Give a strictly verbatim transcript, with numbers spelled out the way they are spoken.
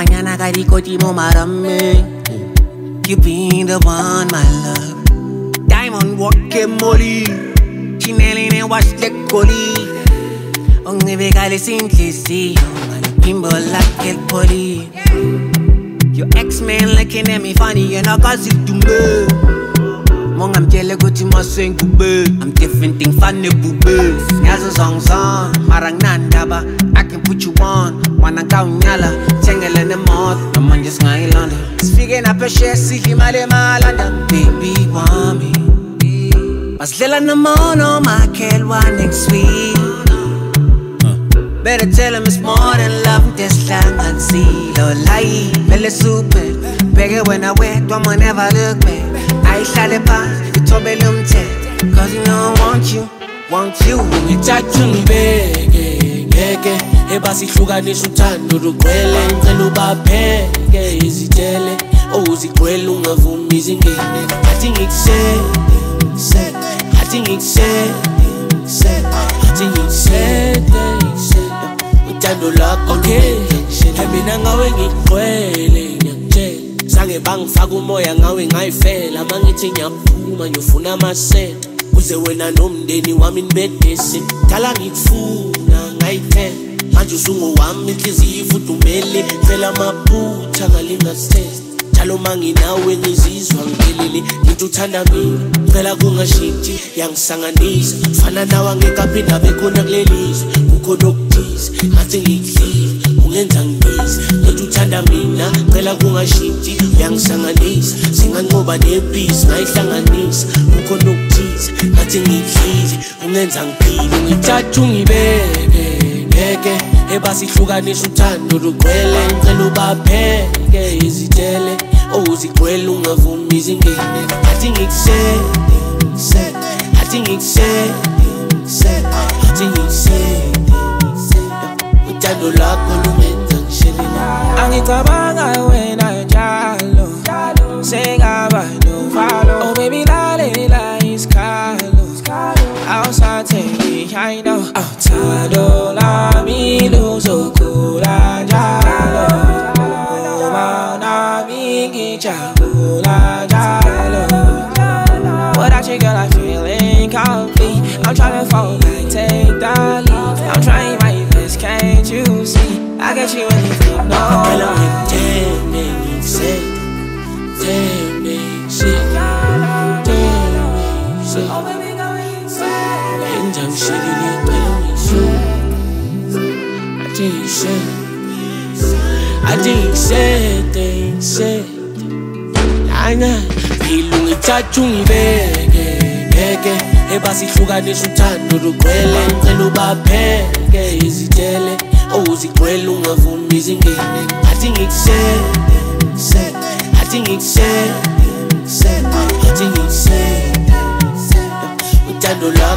Mañana karikoti mo marami. You been the one, my love. Diamond walking molly. Chinelli and watch the coli. Only vegale simplicity. Bimbo like el poli. Your ex-man looking at me funny and I got it to me. Mong I'm jelly go to my swing boobe. I'm different thing funny boobe. Nyazo song song, marang nandaba. I can put you on. Wanna go nyala, tangle in the mouth. I'm on just my London. Speaking up a share, see him at London. Baby want me. Mas lila na mono, my kid one next week. Better tell him it's more than love, this lang and see. Lo lie, feel super. Bigger when I wait, don't never look back. I shall it pass, you told me them tell. Cause you know I want you, want you. You touch me, baby, baby. Eba sihlukanisa uthando lugcwele ngicela ubapheke izitele owuzigcwele ungavumi izingene athi ngikusete athi ngikusete athi ngikusete uthando lakho okay mina ngawe ngigcwele ngiyakutshela sange bangifaka umoya ngawe ngayifela mangithi ngiyaphuma ngiyofuna amasela kuze wena nomndeni wami nibedese dala ngikufuna ngayithela manje usungo wami inhliziyo ifudumele phela amaphutha ngalingasitest njalo manginawe ngizizwa ngiphelele ngithi uthanda mina phela kungashintshi yangisanganisa fana nawe angekaphinda bekhona kulelizwe kukhona okuthize ngathi ngikudlile ungenza ngibize ngithi uthanda mina phela kungashintshi yangisanganisa singanqoba nebhizi ngayihlanganisa kukhona okuthize ngathi ngikudlile ungenza ngiphile ngithatha ungibeke Eke, eba sihlukanisa uthando lugcwele ngicela ubapheke izitele owuzigcwele ungavumi izingene athi ngikusete athi ngikusete athi ngikusete uthando lakho lumenza ngishelele angicabanga wena njalo sengaba novalo oh baby lalela isikhalo awusathengi I know awuthando lami luzokula njalo uma nami ngijabula njalo without you girl I feel incomplete I'm trying to fall back, take the lead I'm trying my best, can't you see I got you anything, no Girl I'm like damn, man, say damn, man, say damn, man, say I'm shitty, I think you said I think you said, think you said I know Ilungu ithatha ungibeke, beke Eba sihlukanisa uthando lugcwele ngicela ubapheke izitele owuzigcwele ungavumi izingene athi ngikusete athi ngikusete athi ngikusete uthando lakho